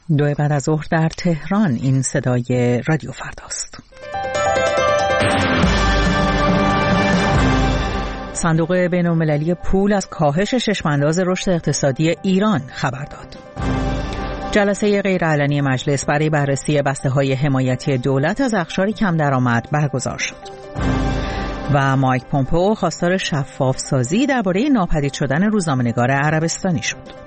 2 بعد از ظهر در تهران. این صدای رادیو فرداست. صندوق بین‌المللی پول از کاهش چشم‌انداز رشد اقتصادی ایران خبر داد. جلسه غیرعلنی مجلس برای بررسی بسته‌های حمایتی دولت از اقشار کم درآمد برگزار شد. و مایک پومپئو خواستار شفاف‌سازی درباره ناپدید شدن روزنامه‌نگار عربستانی شد.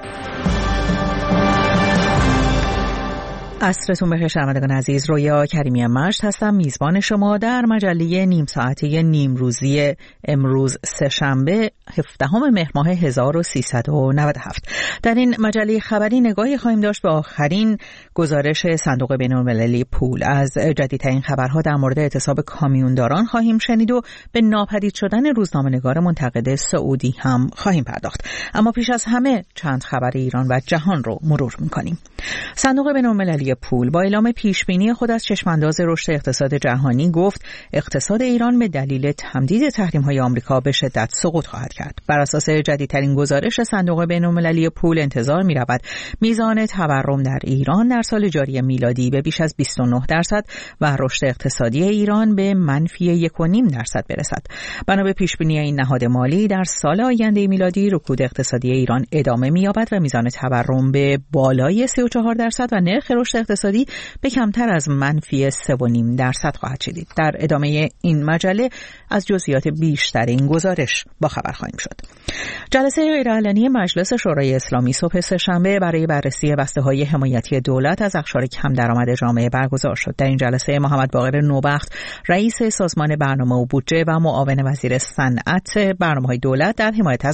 عصرتون بخیر شنوندگان عزیز، رویا کریمی مشت هستم، میزبان شما در مجله نیم ساعته نیمروزی امروز سه‌شنبه 17 مهر ماه 1397. در این مجله خبری نگاهی خواهیم داشت به آخرین گزارش صندوق بین‌المللی پول. از جدیدترین خبرها در مورد اعتصاب کامیونداران خواهیم شنید و به ناپدید شدن روزنامه‌نگار منتقد سعودی هم خواهیم پرداخت. اما پیش از همه چند خبر ایران و جهان رو مرور می‌کنیم. صندوق بین‌المللی پول با اعلام پیشبینی خود از چشمانداز رشد اقتصاد جهانی گفت اقتصاد ایران به دلیل تمدید تحریم‌های آمریکا به شدت سقوط خواهد کرد. بر اساس جدیدترین گزارش صندوق بین‌المللی پول انتظار می‌رود میزان تورم در ایران در سال جاری میلادی به بیش از 29% و رشد اقتصادی ایران به منفی 1.5% برسد. بنا به پیشبینی این نهاد مالی در سال آینده میلادی رکود اقتصادی ایران ادامه می‌یابد و میزان تورم به بالای 34% و نرخ رشد اقتصادی به کمتر از منفی 3.5% خواهد شد. در ادامه این مجله از جزئیات بیشتر این گزارش با خبر خواهیم شد. جلسه غیرعلنی مجلس شورای اسلامی صبح سه‌شنبه برای بررسی بسته‌های حمایتی دولت از اقشار کم درآمد جامعه برگزار شد. در این جلسه محمد باقر نوبخت، رئیس سازمان برنامه و بودجه و معاون وزیر صنعت، برنامه‌های دولت در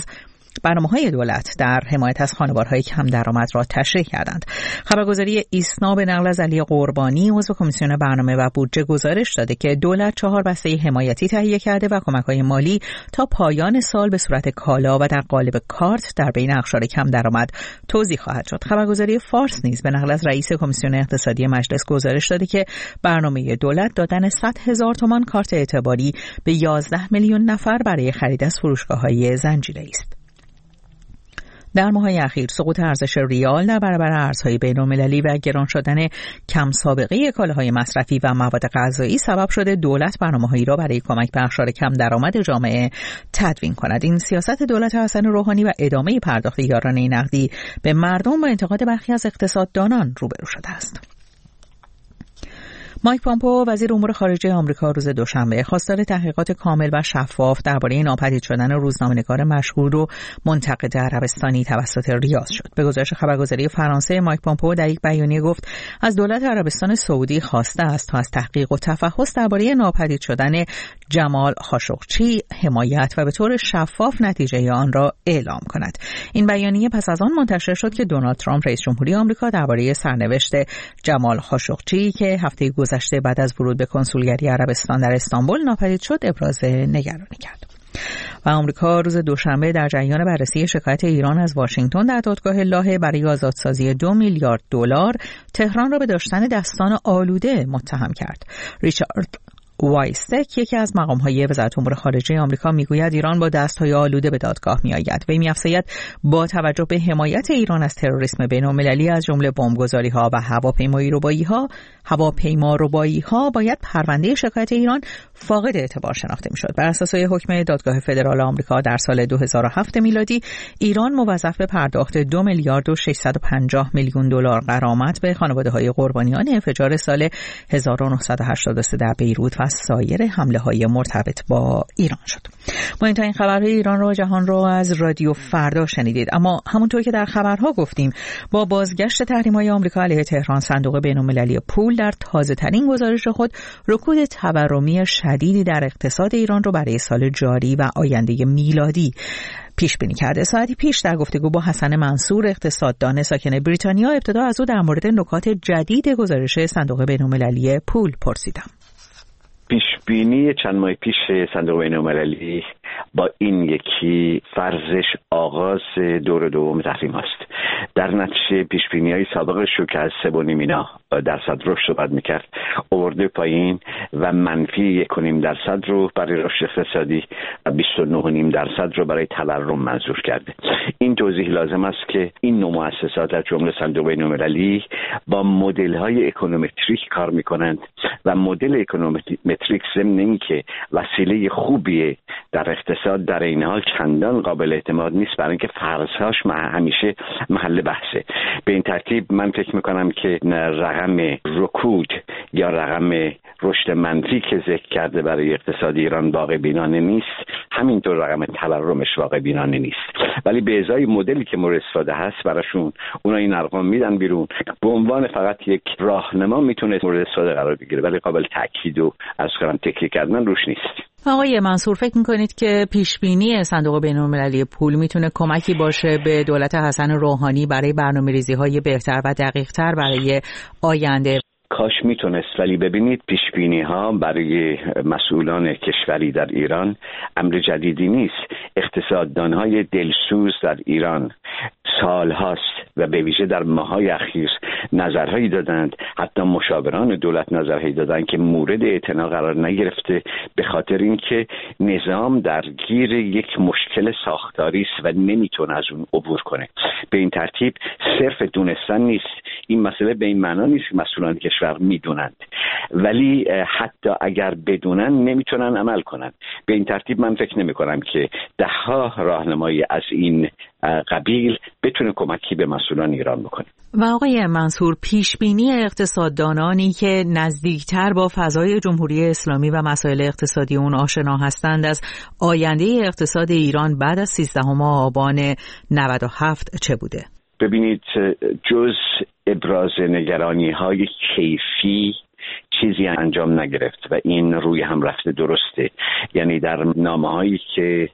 حمایت از خانوارهای کم درآمد را تشریح کردند. خبرگزاری ایسنا به نقل از علی قربانی، عضو کمیسیون برنامه و بودجه، گزارش داده که دولت 4 بسته حمایتی تهیه کرده و کمک‌های مالی تا پایان سال به صورت کالا و در قالب کارت در بین اقشار کم درآمد توزیع خواهد شد. خبرگزاری فارس نیز به نقل از رئیس کمیسیون اقتصادی مجلس گزارش داده که برنامه دولت دادن 100,000 تومان کارت اعتباری به 11 میلیون نفر برای خرید از فروشگاه‌های زنجیره‌ای است. در ماه‌های اخیر سقوط ارزش ریال در برابر ارزهای بین‌المللی و گران شدن کم سابقه کالاهای مصرفی و مواد غذایی سبب شده دولت برنامه‌هایی را برای کمک به اقشار کم درآمد جامعه تدوین کند. این سیاست دولت حسن روحانی و ادامه پرداخت یارانه نقدی به مردم با انتقاد برخی از اقتصاددانان روبرو شده است. مایک پومپئو وزیر امور خارجه آمریکا روز دوشنبه خواستار تحقیقات کامل و شفاف درباره ناپدید شدن روزنامه‌نگار مشهور و منتقد عربستانی توسط ریاض شد. به گزارش خبرگزاری فرانسه، مایک پومپئو در یک بیانیه گفت از دولت عربستان سعودی خواسته است تا از تحقیق و تفحص درباره ناپدید شدن جمال خاشقچی حمایت و به طور شفاف نتیجه آن را اعلام کند. این بیانیه پس از آن منتشر شد که دونالد ترامپ رئیس جمهوری آمریکا درباره سرنوشت جمال خاشقچی که هفته گذشته بعد از ورود به کنسولگری عربستان در استانبول ناپدید شد ابراز نگرانی کرد. و آمریکا روز دوشنبه در جریان بررسی شکایت ایران از واشنگتن در دادگاه لاهه برای آزادسازی 2 میلیارد دلار تهران را به داشتن دستان آلوده متهم کرد. ریچارد وایستک، یکی از مقام‌های وزارت امور خارجه آمریکا، میگوید ایران با دست‌های آلوده به دادگاه می‌آید. وی می‌افزاید با توجه به حمایت ایران از تروریسم بین‌المللی از جمله بمبگذاری‌ها و هواپیماربایی‌ها باید پرونده شکایت ایران فاقد اعتبار شناخته می‌شد. بر اساس حکم دادگاه فدرال آمریکا در سال 2007 میلادی ایران موظف به پرداخت 2 میلیارد و 650 میلیون دلار غرامت به خانواده‌های قربانیان انفجار سال 1983 در بیروت و سایر حمله‌های مرتبط با ایران شد. مهمترین خبرهای ایران و جهان را از رادیو فردا شنیدید. اما همونطور که در خبرها گفتیم، با بازگشت تحریم‌های آمریکا علیه تهران، صندوق بین‌المللی پول در تازه‌ترین گزارش خود رکود تورمی شدیدی در اقتصاد ایران را برای سال جاری و آینده میلادی پیش بینی کرده. ساعتی پیش در گفتگو با حسن منصور، اقتصاددان ساکن بریتانیا، ابتدا از او در مورد نکات جدید گزارش صندوق بین‌المللی پول پرسیدم. پیشبینی چند ماه پیش صندوق بین‌المللی با این یکی فرضش آغاز دور دوم تحریم است. در نتیجه پیشبینی‌های سابقش رو که از 3.5% رشد صحبت می‌کرد آورده پایین و منفی 1.5% رو برای رشد اقتصادی و 29.5% رو برای تورم منظور کرده. این توضیح لازم است که این نوع مؤسسات از جمله صندوق بین‌المللی با مدل‌های اکونومتریک کار می‌کنند و مدل اکونومتریک ضمن اینکه وسیله خوبیه در اقتصاد در این حال چندان قابل اعتماد نیست، برای اینکه فرض‌هاش همیشه محل بحثه. به این ترتیب من فکر می‌کنم که رقم رکود یا رقم رشد منفی که ذکر کرده برای اقتصاد ایران واقع بینانه نیست، همینطور رقم تورمش واقع بینانه نیست، ولی به ازای مدلی که مورد استفاده هست براشون اونا این ارقام میدن بیرون به عنوان فقط یک راهنما میتونه مورد استفاده قرار بگیره، ولی قابل تاکید و از کردن تکیه کردن روش نیست. آقای منصور، فکر میکنید که پیشبینی صندوق بین‌المللی پول میتونه کمکی باشه به دولت حسن روحانی برای برنامه‌ریزی‌های بهتر و دقیق‌تر برای آینده؟ کاش میتونست، ولی ببینید پیشبینی ها برای مسئولان کشوری در ایران امر جدیدی نیست. اقتصاددان های دلسوز در ایران سال هاست و به ویژه در ماهای اخیر نظرهایی دادند، حتی مشاوران دولت نظرهایی دادند که مورد اعتنا قرار نگرفته به خاطر اینکه نظام درگیر یک مشکل ساختاری است و نمیتونه از اون عبور کنه. به این ترتیب صرف دونستن نیست، این مسئله به این معنا نیست که مسئولان کشور میدونند، ولی حتی اگر بدونن نمیتونن عمل کنن. به این ترتیب من فکر نمی کنم که دهها راهنمایی از این قبیل بتونه کمکی به مسئولان ایران بکنه. و آقای منصور، پیشبینی اقتصاددانانی که نزدیکتر با فضای جمهوری اسلامی و مسائل اقتصادی اون آشنا هستند از آینده اقتصاد ایران بعد از 13 آبان 97 چه بوده؟ ببینید، جز ابراز نگرانی‌های کیفی چیزی انجام نگرفت و این روی هم رفته درسته. یعنی در نامه‌هایی که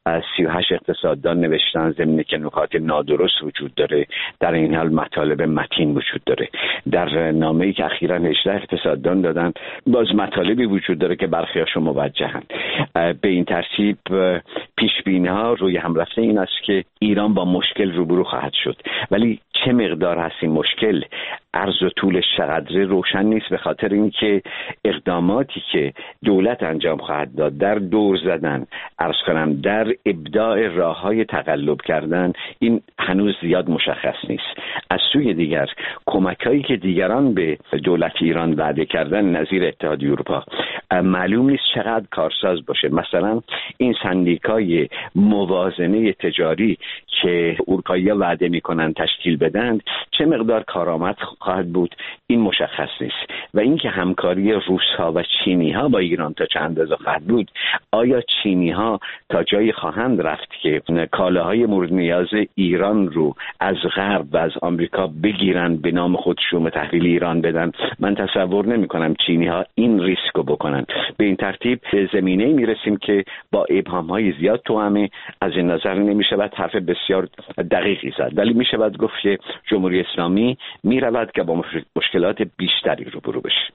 38 اقتصاددان نوشتن ضمن که نکات نادرست وجود داره، در این حال مطالب متین وجود داره. در نامه‌ای که اخیراً 18 اقتصاددان دادن باز مطالبی وجود داره که برخیاشون موجهن. به این ترتیب پیش‌بینی‌ها روی هم رفته این است که ایران با مشکل روبرو خواهد شد، ولی چه مقدار هست این مشکل، عرض و طولش چقدر روشن نیست، به خاطر اینکه اقداماتی که دولت انجام خواهد داد در دور زدن، عرض کنم در ابداع راه‌های تقلب کردن، این هنوز زیاد مشخص نیست. از سوی دیگر کمک‌هایی که دیگران به دولت ایران وعده کردن نظیر اتحادیه اروپا معلوم نیست چقدر کارساز باشه. مثلا این سندیکای موازنه تجاری که اروپایی‌ها وعده می‌کنن تشکیل بدن چه مقدار کارآمد خواهد بود، این مشخص نیست. و اینکه همکاری روس‌ها و چینی‌ها با ایران تا چند اندازه خواهد بود، آیا چینی‌ها تا جایی خواهند رفت که کالاهای مورد نیاز ایران رو از غرب و از آمریکا بگیرن به نام خودشون و تحویل ایران بدن؟ من تصور نمی‌کنم چینی‌ها این ریسک رو بکنن. به این ترتیب به زمینه‌ای میرسیم که با ابهام‌های زیاد توامه. از این نظر نمی‌شود حرف بسیار دقیقی زد، ولی می‌شود گفت که جمهوری اسلامی می‌رود که با مشکلات بیشتری روبرو بشه.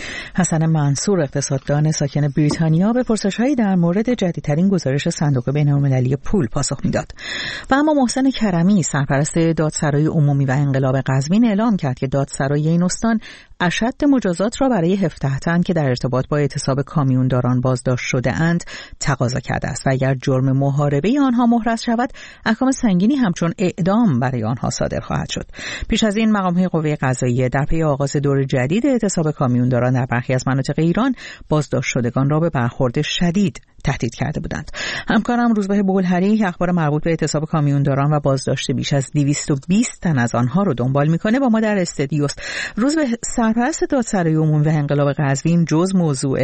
حسن منصور، اقتصاددان ساکن بریتانیا، به پرسش‌هایی در مورد جدیدترین گزارش صندوق بین‌المللی پول پاسخ می‌داد. و اما محسن کرمی، سرپرست دادسرای عمومی و انقلاب قزوین، اعلام کرد که دادسرای این استان اشد مجازات را برای 17 تن که در ارتباط با اعتصاب کامیونداران بازداشت شده اند تقاضا کرده است و اگر جرم محاربه آنها محرز شود، احکام سنگینی همچون اعدام برای آنها صادر خواهد شد. پیش از این مقام‌های قوه قضاییه در پی آغاز دور جدید اعتصاب کامیونداران در برخی از مناطق ایران بازداشت شدگان را به برخورد شدید تهدید کرده بودند. همکارم روزبه بولهری که اخبار مربوط به اعتصاب کامیونداران و بازداشت بیش از 220 تن از آنها رو دنبال میکنه با ما در استودیوست. روزبه، سرپرست دادسرای عمومی و انقلاب قزوین جز موضوع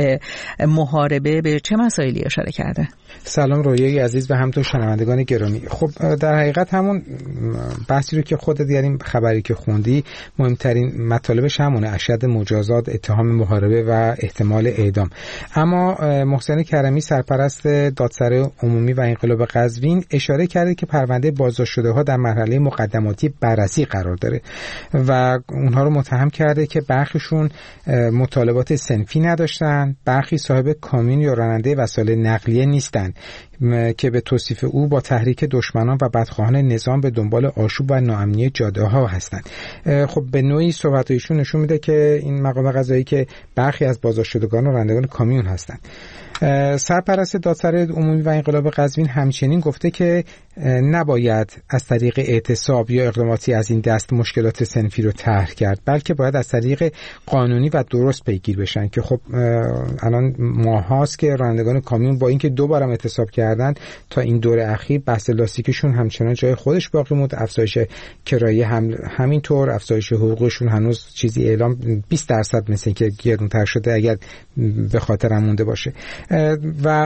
محاربه به چه مسائلی اشاره کرده؟ سلام رویای عزیز و همینطور شنوندگان گرامی. خب در حقیقت همون بحثی رو که خودت یعنی خبری که خوندی، مهمترین مطالبش همونه: اشد مجازات، اتهام محاربه و احتمال اعدام. اما محسن کرمی، سرپرست سرپرست دادسرای عمومی و انقلاب قزوین اشاره کرده که پرونده بازداشت شده ها در مرحله مقدماتی بررسی قرار داره و اونها رو متهم کرده که برخیشون مطالبات صنفی نداشتن، برخی صاحب کامیون یا راننده وسایل نقلیه نیستن که به توصیف او با تحریک دشمنان و بدخواهان نظام به دنبال آشوب و ناامنی جاده ها هستند. خب به نوعی صحبت ایشون نشون میده که این مقام قضایی که برخی از بازداشت شدگان و رانندگان کامیون هستند. سرپرست دادسرای عمومی و انقلاب قزوین همچنین گفته که نباید از طریق اعتصاب یا اقداماتی از این دست مشکلات صنفی رو طرح کرد، بلکه باید از طریق قانونی و درست پیگیر بشن که خب الان ماهاست که رانندگان کامیون با اینکه 2 بارم اعتصاب کردن تا این دور اخیر بحث لاستیکشون همچنان جای خودش باقی موند، افزایش کرایه همینطور، افزایش حقوقشون هنوز چیزی اعلام 20% مثل اینکه گرونتر شده اگر به خاطرم مونده باشه. و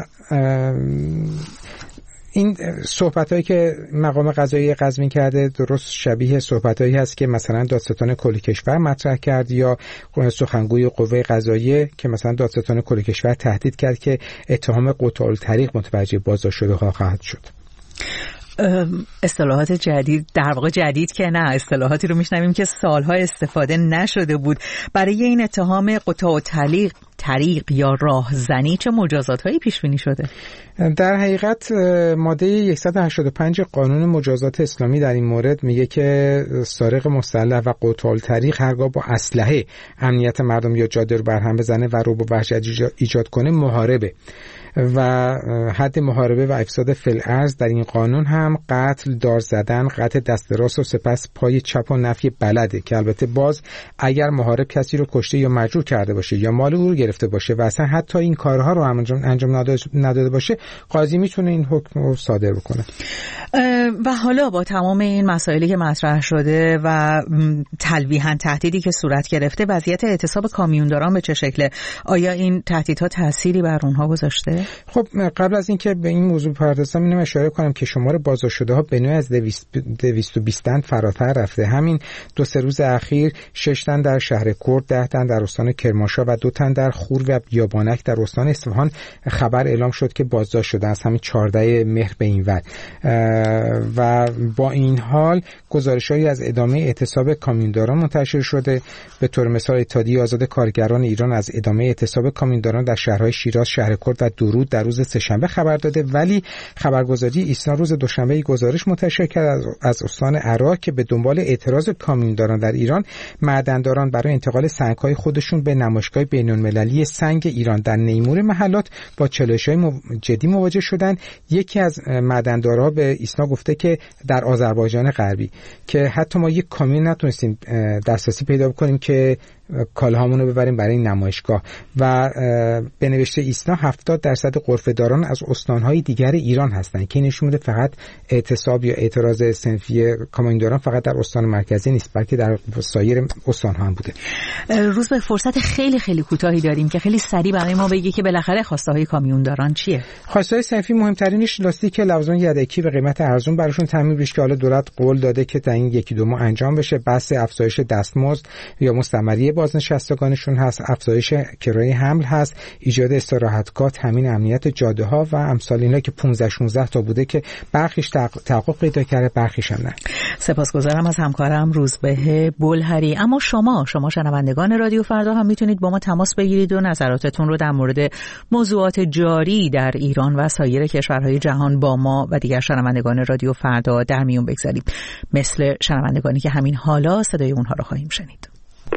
این صحبتایی که مقام قضایی قزوین کرده درست شبیه صحبتایی هست که مثلا دادستان کل کشور مطرح کرد یا سخنگوی قوه قضاییه که مثلا دادستان کل کشور تهدید کرد که اتهام قطاع الطریق متوجه بازداشت شده ها خواهد شد. اصطلاحات جدید، در واقع جدید که نه، اصطلاحاتی رو میشنویم که سالها استفاده نشده بود. برای این اتهام قطاع طریق یا راهزنی چه مجازات‌هایی پیش بینی شده؟ در حقیقت ماده 185 قانون مجازات اسلامی در این مورد میگه که سارق مسلح و قطاع طریق هرگاه با اسلحه امنیت مردم یا جاده رو برهم بزنه و رو با وحشت ایجاد کنه محاربه و حد محاربه و افساد فی‌الارض در این قانون هم قتل، دار زدن، قطع دست راست و سپس پای چپ و نفی بلده که البته باز اگر محارب کسی رو کشته یا مجروح کرده باشه یا مال او رو گرفته باشه و اصلا حتی این کارها رو انجام نداده باشه، قاضی میتونه این حکم رو صادر بکنه. و حالا با تمام این مسائلی که مطرح شده و تلویحاً تهدیدی که صورت گرفته، وضعیت اعتصاب کامیونداران به چه شکله؟ آیا این تهدیدها تأثیری بر اونها گذاشته؟ خب قبل از اینکه به این موضوع بپردازم اینو اشاره کنم که شمار بازداشت شده ها به نوع از 220 تن فراتر رفته. همین 2-3 روز اخیر 6 تن در شهر کرد، 10 تن در استان کرمانشاه و 2 تن در خور و بیابانک در استان اصفهان خبر اعلام شد که بازداشت شده از همین 14 مهر به این ور. و با این حال گزارش‌هایی از ادامه اعتصاب کامیونداران منتشر شده. به طور مثال اتحادیه آزاد کارگران ایران از ادامه اعتصاب کامیونداران در شهرهای شیراز، شهر کرد و درود در روز سه‌شنبه خبر داده، ولی خبرگزاری ایسنا روز دوشنبه گزارش منتشر کرد از استان عراق که به دنبال اعتراض کامیونداران در ایران، معدن‌داران برای انتقال سنگ‌های خودشون به نمایشگاه بین‌المللی سنگ ایران در نیمور محلات با چالش‌های جدی مواجه شدند. یکی از معدن‌دارا به ایسنا گفته که در آذربایجان غربی که حتی ما یک کامیون نتونستیم دسترسی پیدا بکنیم که کالاهامون رو ببریم برای نمایشگاه. و به نوشته ایسنا 70% غرفه‌داران از استان‌های دیگر ایران هستند که نشون میده فقط اعتصاب یا اعتراض صنفی کامیونداران فقط در استان مرکزی نیست، بلکه در سایر استان‌ها هم بوده. روز به فرصت خیلی خیلی کوتاهی داریم که خیلی سریع برای ما بگی که بالاخره خواسته‌های کامیونداران چیه؟ خواسته‌های صنفی مهمترینش لاستیک لوازم یدکی به قیمت ارزون براشون تامین بشه که حالا دولت قول داده که تا این 1-2 ماه انجام بشه. بحث افزایش دستمزد یا مستمری بازنشستگانشون هست، افزایش کرایه حمل هست، ایجاد استراحتگاه، تامین امنیت جاده‌ها و امثال اینا که 15-16 تا بوده که برخیش تحقق پیدا کرده، برخیش هم نه. سپاسگزارم از همکارم روزبه بلهری. اما شما شنوندگان رادیو فردا هم میتونید با ما تماس بگیرید و نظراتتون رو در مورد موضوعات جاری در ایران و سایر کشورهای جهان با ما و دیگر شنوندگان رادیو فردا در میون بگذارید، مثل شنوندگانی که همین حالا صدای اونها رو خواهیم شنید.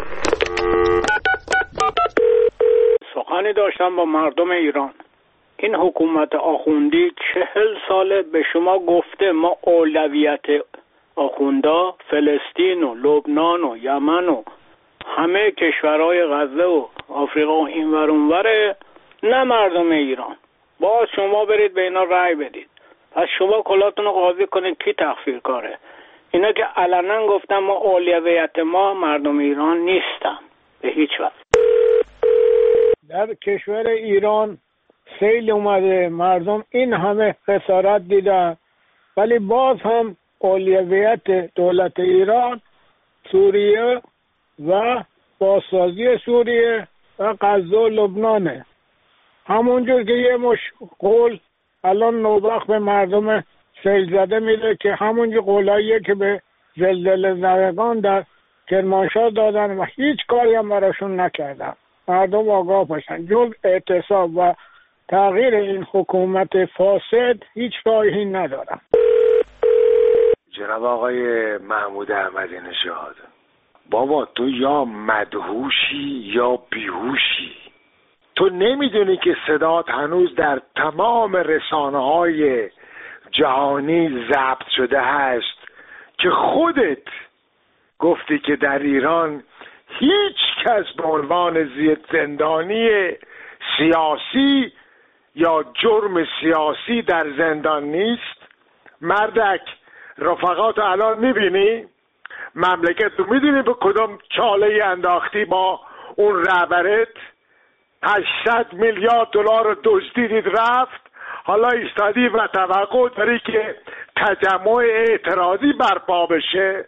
سخنی داشتم با مردم ایران. این حکومت آخوندی 40 ساله به شما گفته ما اولویت آخوندا فلسطین و لبنان و یمن و همه کشورهای غزه و آفریقا و اینور اونوره، نه مردم ایران. باز شما برید به اینا رأی بدید. پس شما کلاتون رو قاضی کنید کی تقصیر کاره. اینا که علنا گفتم ما اولویت ما مردم ایران نیستن به هیچ وجه. در کشور ایران سیل اومده، مردم این همه خسارت دیدن، ولی باز هم اولویت دولت ایران سوریه و بازسازی سوریه و غزه و لبنانه. همونجور که یه مش قول الان نوبخت به مردم سیل زده میده که همونجور قولاییه که به زلزله زدگان در کرمانشاه دادن و هیچ کاری هم براشون نکردن. مردم آگاه باشن، جز اعتصاب و تغییر این حکومت فاسد هیچ راهی ندارن. جناب آقای محمود احمدی نژاد، بابا تو یا مدهوشی یا بیهوشی. تو نمیدونی که صدات هنوز در تمام رسانه‌های جهانی ضبط شده هست که خودت گفتی که در ایران هیچ کس به عنوان زندانی سیاسی یا جرم سیاسی در زندان نیست. مردک رفقات الان میبینی مملکت رو میدونی به کدام چاله انداختی با اون رهبرت؟ 800 میلیارد دلار رو دزدیدید رفت، حالا ایستادی و توقع داری که تجمع اعتراضی برپا بشه؟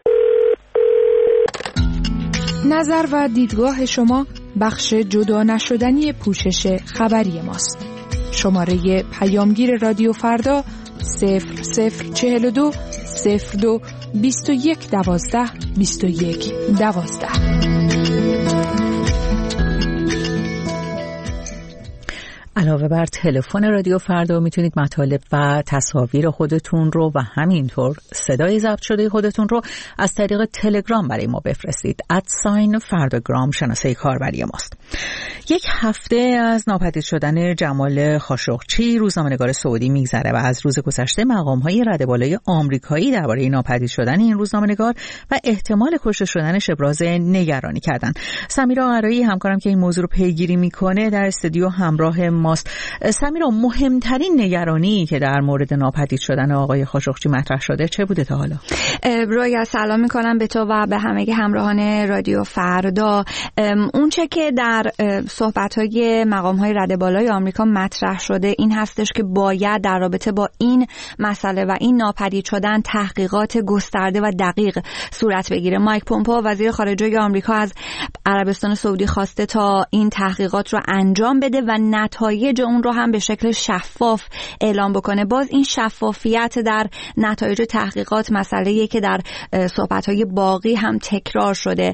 نظر و دیدگاه شما بخش جدا نشدنی پوشش خبری ماست. شماره پیامگیر رادیو فردا 0042 02 21 12 21 12. علاوه بر تلفن رادیو فردا میتونید مطالب و تصاویر خودتون رو و همینطور صدای ضبط شده خودتون رو از طریق تلگرام برای ما بفرستید. @فرداگرام شناسه کاربری ماست. یک هفته از ناپدید شدن جمال خاشقچی روزنامه‌نگار سعودی میگذره و از روز گذشته مقام‌های رده بالای آمریکایی درباره ناپدید شدن این روزنامه‌نگار و احتمال کشته شدنش ابراز نگرانی کردن. سمیرا آرایی همکارم که این موضوع رو پیگیری میکنه در استودیو همراه ماست. سمیرا، مهمترین نگرانی که در مورد ناپدید شدن آقای خاشقچی مطرح شده چه بوده تا حالا؟ رویا، سلام میکنم به تو و به همه همراهان رادیو فردا. اون چه که در صحبت‌های مقام‌های رده بالای آمریکا مطرح شده این هستش که باید در رابطه با این مسئله و این ناپدید شدن تحقیقات گسترده و دقیق صورت بگیره. مایک پومپئو وزیر خارجه آمریکا از عربستان سعودی خواسته تا این تحقیقات رو انجام بده و نتایج اون رو هم به شکل شفاف اعلام بکنه. باز این شفافیت در نتایج تحقیقات مسئله‌ایه که در صحبت‌های باقی هم تکرار شده.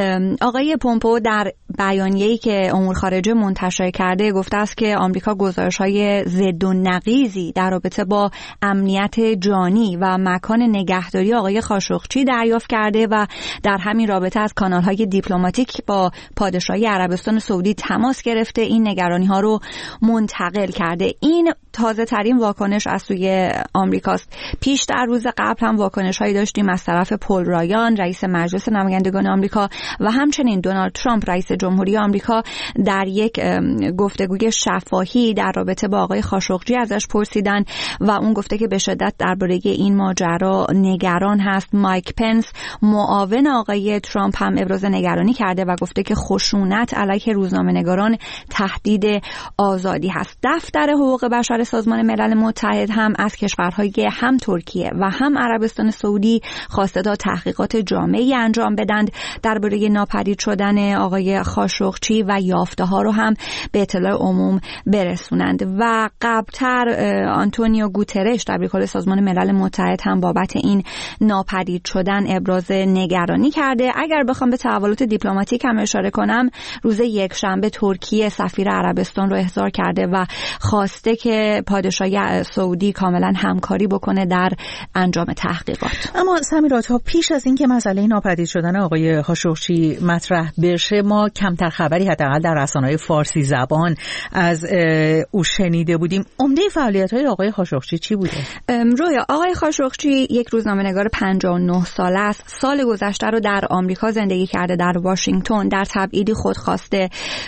آقای پومپئو در بیانیه‌ای که امور خارجه منتشر کرده گفته است که آمریکا گزارش‌های ضد و نقیضی در رابطه با امنیت جانی و مکان نگهداری آقای خاشقچی دریافت کرده و در همین رابطه از کانال‌های دیپلماتیک با پادشاهی عربستان سعودی تماس گرفته این نگرانی‌ها رو منتقل کرده. این تازه ترین واکنش از سوی آمریکاست. پیش در روز قبل هم واکنش‌هایی داشتیم از طرف پل رایان رئیس مجلس نمایندگان آمریکا و همچنین دونالد ترامپ رئیس جمهوری آمریکا در یک گفتگوی شفاهی در رابطه با آقای خاشقچی ازش پرسیدن و اون گفته که به شدت درباره این ماجرا نگران هست. مایک پنس معاون آقای ترامپ هم ابراز نگرانی کرده و گفته که خشونت علیه روزنامه‌نگاران تهدید آزادی هست. دفتر حقوق بشر سازمان ملل متحد هم از کشورهای هم ترکیه و هم عربستان سعودی خواسته تا تحقیقات جامعی انجام بدند درباره ناپدید شدن آقای خاشقچی و یافته‌ها رو هم به اطلاع عموم برسونند. و قبلتر آنتونیو گوترش دبیرکل سازمان ملل متحد هم بابت این ناپدید شدن ابراز نگرانی کرده. اگر بخوام به تحولات دیپلماتیک هم اشاره کنم، روز یکشنبه ترکیه سفیر عربستان رو احضار کرده و خواسته که پادشاهی سعودی کاملا همکاری بکنه در انجام تحقیقات. اما سمیرا، تا پیش از اینکه مسئله ناپدید شدن آقای خاشقچی مطرح بشه ما کمتر خبری حداقل در رسانه‌های فارسی زبان از او شنیده بودیم. عمده فعالیت‌های آقای خاشقچی چی بوده؟ رویا، آقای خاشقچی یک روزنامه‌نگار 59 ساله است. سال گذشته رو در آمریکا زندگی کرده، در واشنگتن در تبعیدی خودخواسته.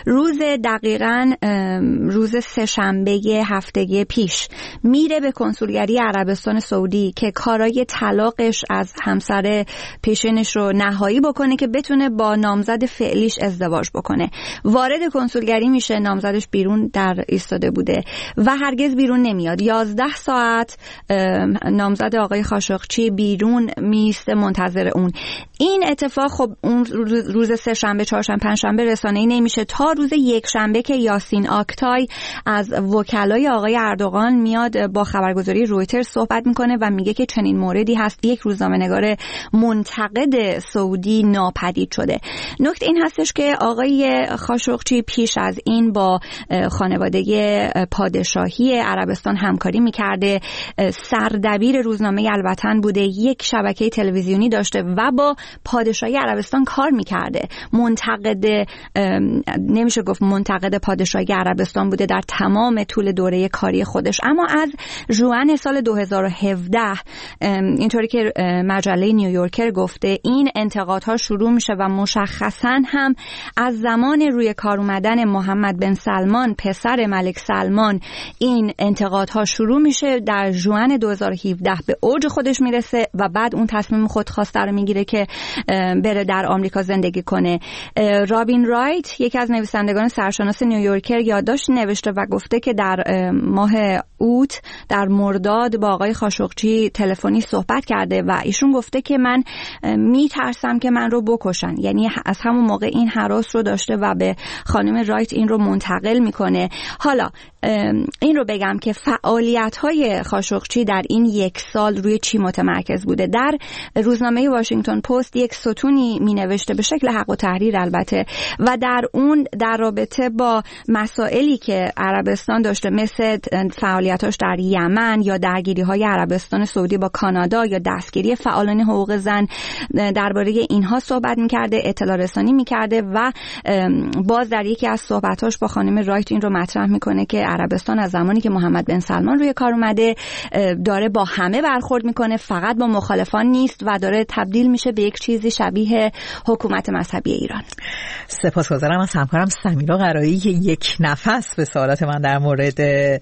روز سه‌شنبه هفته پیش میره به کنسولگری عربستان سعودی که کارای طلاقش از همسر پیشینش رو نهایی بکنه که بتونه با نامزد فعلیش ازدواج بکنه. وارد وارد کنسولگری میشه، نامزدش بیرون در ایستاده بوده و هرگز بیرون نمیاد. 11 ساعت نامزد آقای خاشقچی بیرون میسته منتظر اون. این اتفاق خب اون روز سه شنبه، چهارشنبه، پنجشنبه رسانه‌ای نمیشه تا روز یک شنبه که یاسین آکتای از وکلای آقای اردوغان میاد با خبرگزاری رویترز صحبت میکنه و میگه که چنین موردی هست، یک روزنامه‌نگار منتقد سعودی ناپدید شده. نکته این هستش که آقای خاشقچی پیش از این با خانواده پادشاهی عربستان همکاری میکرده، سردبیر روزنامه الوطن بوده، یک شبکه تلویزیونی داشته و با پادشاهی عربستان کار میکرده. منتقد، نمیشه گفت منتقد پادشاهی عربستان بوده در تمام طول دوره کاری خودش. اما از ژوئن سال 2017 اینطوری که مجله نیویورکر گفته، این انتقادها شروع میشه و مشخصاً هم از زمان روی کار اومدن محمد بن سلمان پسر ملک سلمان این انتقادها شروع میشه. در ژوئن 2017 به اوج خودش میرسه و بعد اون تصمیم خودخواسته رو میگیره که بره در آمریکا زندگی کنه. رابین رایت، یکی از نویسندگان سرشناس نیویورکر، یادداشت نوشته و گفته که در ماه اوت، در مرداد، با آقای خاشقچی تلفنی صحبت کرده و ایشون گفته که من میترسم که من رو بکشن. یعنی از همون موقع این هراس رو داشته و به خانم رایت این رو منتقل میکنه. حالا این رو بگم که فعالیت‌های خاشقچی در این یک سال روی چی متمرکز بوده. در روزنامه واشنگتن پست یک ستونی مینوشته به شکل حق و تحریر البته و در اون در رابطه با مسائلی که عربستان داشته، مثل فعالیتاش در یمن یا درگیری‌های عربستان سعودی با کانادا یا دستگیری فعالان حقوق زن، درباره اینها صحبت می‌کرده، اطلاع رسانی می‌کرده و باز در یکی از صحبتاش با خانم رایت این رو مطرح می‌کنه که عربستان از زمانی که محمد بن سلمان روی کار اومده داره با همه برخورد میکنه، فقط با مخالفان نیست و داره تبدیل میشه به یک چیزی شبیه حکومت مذهبی ایران. سپاسگزارم از همکارم سمیرا قرایی که یک نفس به سوالات من در مورد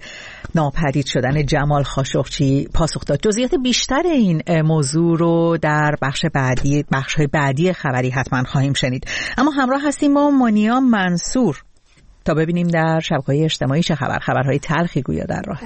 ناپدید شدن جمال خاشقچی پاسخ داد. جزئیات بیشتر این موضوع رو در بخش‌های بعدی خبری حتما خواهیم شنید. اما همراه هستیم با مانیا منصور تا ببینیم در شبکه‌های اجتماعی چه خبرهای تلخی گویا در راه.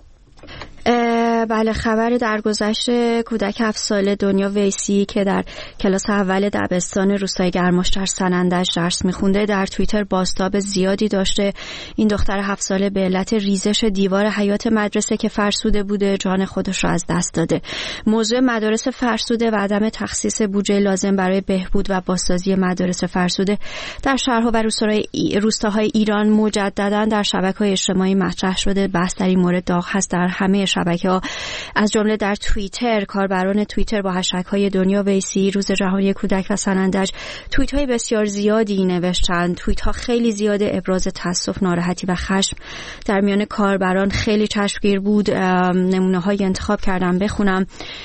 بله، خبر درگذشت کودک 7 ساله دنیا ویسی که در کلاس اول دبستان روستای گرماشتر سنندج درس میخونده در توییتر بازتاب زیادی داشته. این دختر 7 ساله به علت ریزش دیوار حیاط مدرسه که فرسوده بوده جان خودش را از دست داده. موضوع مدارس فرسوده و عدم تخصیص بودجه لازم برای بهبود و بازسازی مدارس فرسوده در شهرها و روستاهای ایران مجددا در شبکه‌های اجتماعی مطرح شده. بحث در این مورد داغ هست در همه شبکه‌ها، از جمله در توییتر. کاربران توییتر با هشتگ‌های دنیا ویسی، روز جهانی کودک و سنندج توییت‌های بسیار زیادی نوشتند. توییت‌ها خیلی زیاده، ابراز تأسف، ناراحتی و خشم در میان کاربران خیلی چشمگیر بود. نمونه‌های انتخاب کردم بخونم.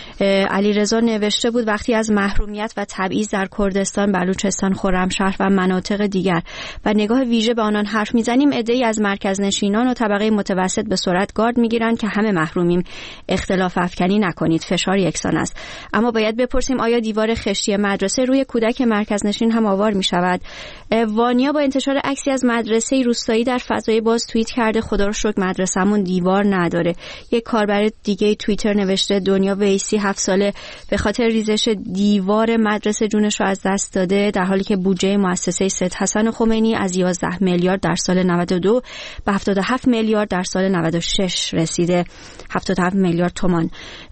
علیرضا نوشته بود وقتی از محرومیت و تبعیض در کردستان، بلوچستان، خرمشهر و مناطق دیگر و نگاه ویژه به آنان حرف میزنیم، عده‌ای از مرکزنشینان و طبقه متوسط به سرعت گارد میگیرند که همه محرومیم، اختلاف افکنی نکنید، فشار یکسان است. اما باید بپرسیم آیا دیوار خشتی مدرسه روی کودک مرکزنشین هم آوار می شود؟ وانیا با انتشار عکسی از مدرسه روستایی در فضای باز توییت کرده خدا رو شکر مدرسه‌مون دیوار نداره. یک کاربر دیگه توییتر نوشته دنیا ویسی 7 ساله به خاطر ریزش دیوار مدرسه جونش رو از دست داده، در حالی که بودجه مؤسسه سید حسن خمینی از 11 میلیارد در سال 92 به 77 میلیارد در سال 96 رسیده. 77 میلیارد تومان.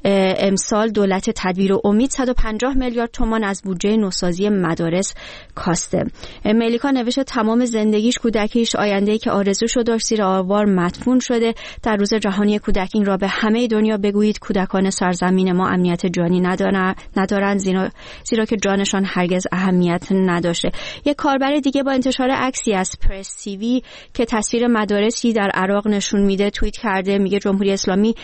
امسال دولت تدبیر و امید 150 میلیارد تومان از بودجه نوسازی مدارس کاسته. ملیکا نوشته تمام زندگیش کودکیش، آینده‌ای که آرزوشو داشت زیر آوار مدفون شده. در روز جهانی کودک این را به همه دنیا بگویید کودکان سرزمین ما امنیت جانی ندارند زیرا که جانشان هرگز اهمیت نداشته. یک کاربر دیگه با انتشار عکسی از پرس تیوی که تصویر مدارسی در عراق نشون میده توییت کرده، میگه جمهوری اسلامی در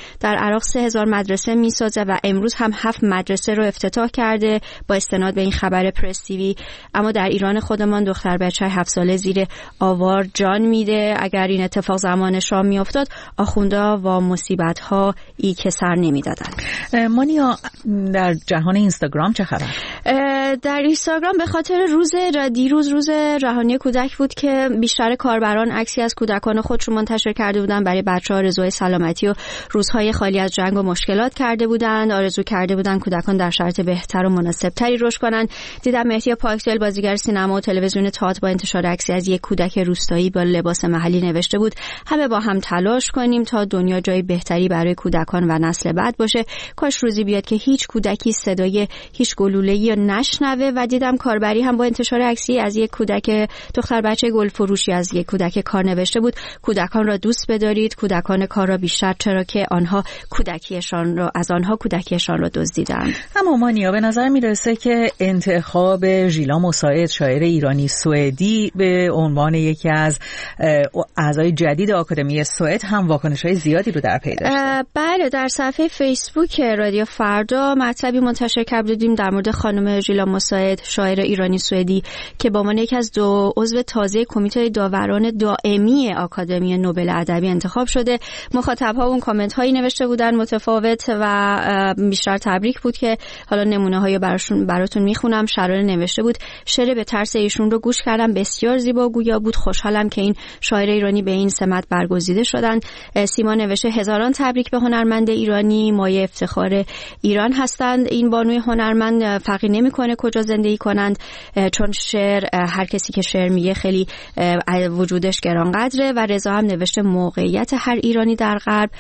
عراق 3000 مدرسه میسازه و امروز هم 7 مدرسه رو افتتاح کرده با استناد به این خبر پرس تیوی. اما در ایران خودمان دختر بچه 7 ساله زیر آوار جان میده. اگر این اتفاق زمان شام میافتاد آخوندا و مصیبت‌ها ای که سر نمیدادن. مانیا، در جهان اینستاگرام چه خبر؟ در اینستاگرام به خاطر دیروز روز جهانی کودک بود که بیشتر کاربران عکسی از کودکان خودشون منتشر کرده بودن. برای بچه‌ها آرزوی سلامتی و روزهای خالی از جنگ و مشکلات کرده بودند. آرزو کرده بودند کودکان در شرایط بهتر و مناسب‌تری رشد کنند. دیدم مهدی پاکدل بازیگر سینما و تلویزیون تئاتر با انتشار عکسی از یک کودک روستایی با لباس محلی نوشته بود همه با هم تلاش کنیم تا دنیا جای بهتری برای کودکان و نسل بعد باشه. کاش روزی بیاد که هیچ کودکی صدای هیچ گلوله‌ای نشنوه. و دیدم کاربری هم با انتشار عکسی از یک کودک دختر بچه گل فروشی از یک کودک کار نوشته بود کودکان را دوست بدارید، کودکان کار را بیشتر، چرا که آنها کودکیشان را دزدیدند. اما مانیا، به نظر میرسه که انتخاب ژیلا مساعد شاعر ایرانی سوئدی به عنوان یکی از اعضای جدید آکادمی سوئد هم واکنش‌های زیادی رو در پی داشته. بله، در صفحه فیسبوک رادیو فردا مطلبی منتشر کردیم در مورد خانم ژیلا مساعد، شاعر ایرانی سوئدی که به عنوان یکی از 2 عضو تازه کمیته داوران دائمی آکادمی نوبل ادبی انتخاب شده. مخاطب‌ها اون کامنت‌هایی نوشته بودن متفاوت و بیشتر تبریک بود که حالا نمونه‌هایی براتون میخونم. شراره نوشته بود شعر به ترس ایشون رو گوش کردم، بسیار زیبا گویا بود، خوشحالم که این شاعر ایرانی به این سمت برگزیده شدن. سیما نوشته هزاران تبریک به هنرمند ایرانی، مایه افتخار ایران هستند. این بانوی هنرمند فرقی نمی‌کنه کجا زندگی کنند، چون شعر، هر کسی که شعر میگه خیلی وجودش گرانقدره. و رضا هم نوشته موفقیت هر ایرانی در غرب،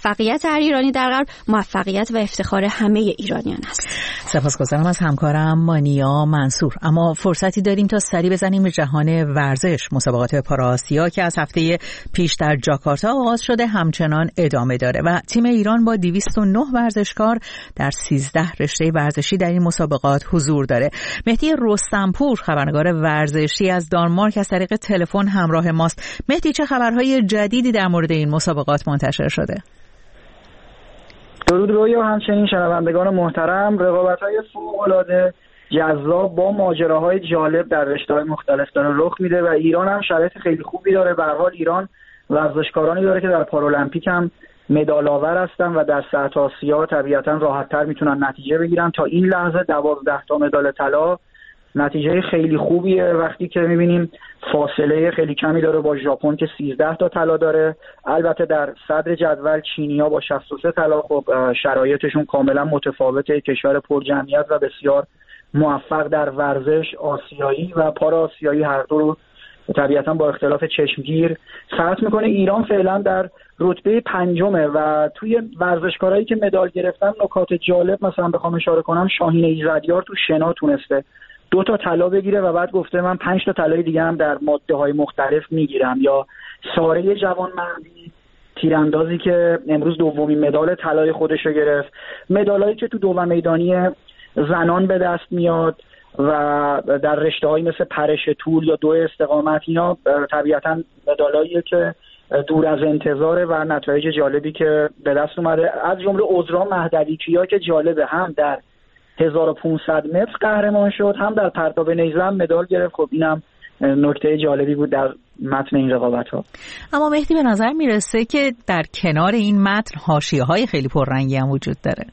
موفقیت و افتخار همه ایرانیان است. سپاسگزارم از همکارم مانیا منصور. اما فرصتی داریم تا سری بزنیم به جهان ورزش. مسابقات پاراسیا که از هفته پیش در جاکارتا آغاز شده همچنان ادامه داره و تیم ایران با 209 ورزشکار در 13 رشته ورزشی در این مسابقات حضور داره. مهدی رستمپور، خبرنگار ورزشی از دانمارک، از طریق تلفن همراه ماست. مهدی، چه خبرهای جدیدی در مورد این مسابقات منتشر شده؟ درود رویا، همچنین شنوندگان محترم. رقابت‌های فوق‌العاده جذاب با ماجراهای جالب در رشته‌های مختلف داره رخ میده و ایران هم شرایط خیلی خوبی داره. به هر حال ایران ورزشکارانی داره که در پارالمپیک هم مدال آور هستن و در سطح آسیا طبیعتاً راحت‌تر میتونن نتیجه بگیرن. تا این لحظه 12 تا مدال طلا نتیجه خیلی خوبیه وقتی که می‌بینیم فاصله خیلی کمی داره با ژاپن که 13 تا طلا داره. البته در صدر جدول چینی‌ها با 63 طلا، خب شرایطشون کاملا متفاوته، کشور پرجمعیت و بسیار موفق در ورزش آسیایی و پارا آسیایی هر دو رو طبیعتاً با اختلاف چشمگیر فتح میکنه. ایران فعلا در رتبه 5مه و توی ورزشکارایی که مدال گرفتن نکات جالب مثلا بخوام اشاره کنم، شاهین ایزدیار تو شنا تونسته 2 تا طلا بگیره و بعد گفته من 5 تا طلای دیگه هم در ماده‌های مختلف میگیرم. یا ساره جوانمردی تیراندازی که امروز دومین مدال طلای خودش رو گرفت. مدالایی که تو دو میدانی زنان به دست میاد و در رشته‌هایی مثل پرش طول یا 2 استقامت، اینا طبیعتاً مدالاییه که دور از انتظاره و نتایج جالبی که به دست اومده. از جمله عذرا مهدوی‌کیا که جالبه، هم در 1500 متر قهرمان شد، هم در پرتاب نیزه هم مدال گرفت. خب اینم نکته جالبی بود در متن این رقابت‌ها. اما مهدی، به نظر میرسه که در کنار این متن حاشیه‌های خیلی پررنگی هم وجود داره.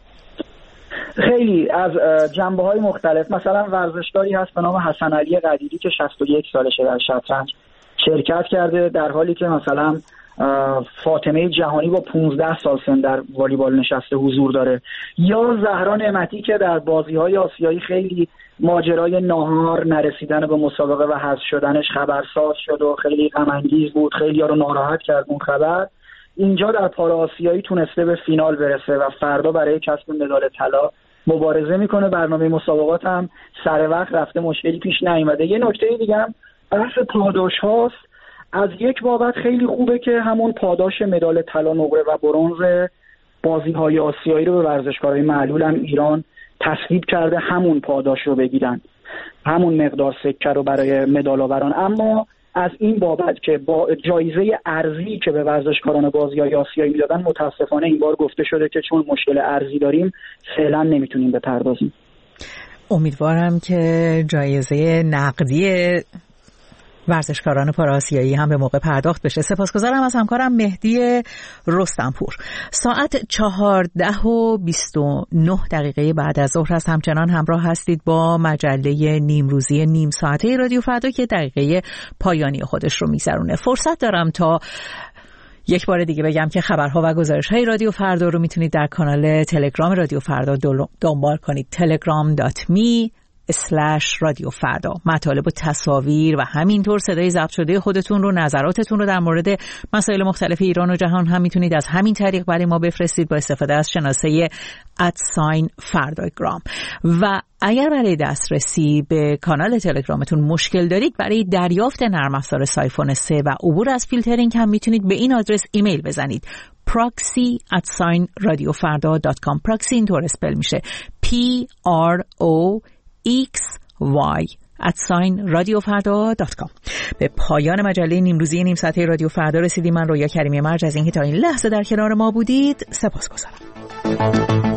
خیلی از جنبه‌های مختلف. مثلا ورزشکاری هست به نام حسن علی قدیری که 61 سالشه در شطرنج شرکت کرده، در حالی که مثلا فاطمه جهانی با 15 سال سن در والیبال نشسته حضور داره. یا زهرا نعمتی که در بازی‌های آسیایی خیلی ماجرای ناهار نرسیدن به مسابقه و حذف شدنش خبرساز شد و خیلی غم انگیز بود، خیلی‌ها رو ناراحت کرد اون خبر. اینجا در پارا آسیایی تونسته به فینال برسه و فردا برای کسب مدال طلا مبارزه میکنه. برنامه مسابقات هم سر وقت رفته، مشکلی پیش نیامده. یه نکته دیگه هم بحث پاداش هاست. از یک بابت خیلی خوبه که همون پاداش مدال طلا، نقره و برنز بازی‌های آسیایی رو به ورزشکارای معلول هم ایران تصویب کرده، همون پاداش رو بگیرن، همون مقدار سکه رو برای مدال آوران. اما از این بابت که با جایزه ارزی که به ورزشکاران بازی‌های آسیایی میدادن متاسفانه این بار گفته شده که چون مشکل ارزی داریم فعلا نمیتونیم بپردازیم. امیدوارم که جایزه نقدی ورزشکاران پاراسیایی هم به موقع پرداخت بشه. سپاسگزارم از همکارم مهدی رستمپور. ساعت 14:29 بعد از ظهر است. همچنان همراه هستید با مجله نیمروزی نیم ساعته رادیو فردا که دقیقه پایانی خودش رو می‌گذرونه. فرصت دارم تا یک بار دیگه بگم که خبرها و گزارش‌های رادیو فردا رو میتونید در کانال تلگرام رادیو فردا دنبال کنید. telegram.me/رادیو فردا. مطالب و تصاویر و همینطور صدای ضبط شده خودتون رو، نظراتتون رو در مورد مسائل مختلف ایران و جهان هم میتونید از همین طریق برای ما بفرستید با استفاده از شناسه @فرداگرام. و اگر برای دسترسی به کانال تلگرامتون مشکل دارید، برای دریافت نرم افزار سایفون 3 و عبور از فیلترینگ هم میتونید به این آدرس ایمیل بزنید: proxy@radiofarda.com. پراکسی اینطور اسپل میشه: PROXY@radiofarda.com. به پایان مجله نیمروزی نیم ساعته رادیو فردا رسیدیم. من رویا کریمی مرج از اینکه تا این لحظه در کنار ما بودید سپاسگزارم.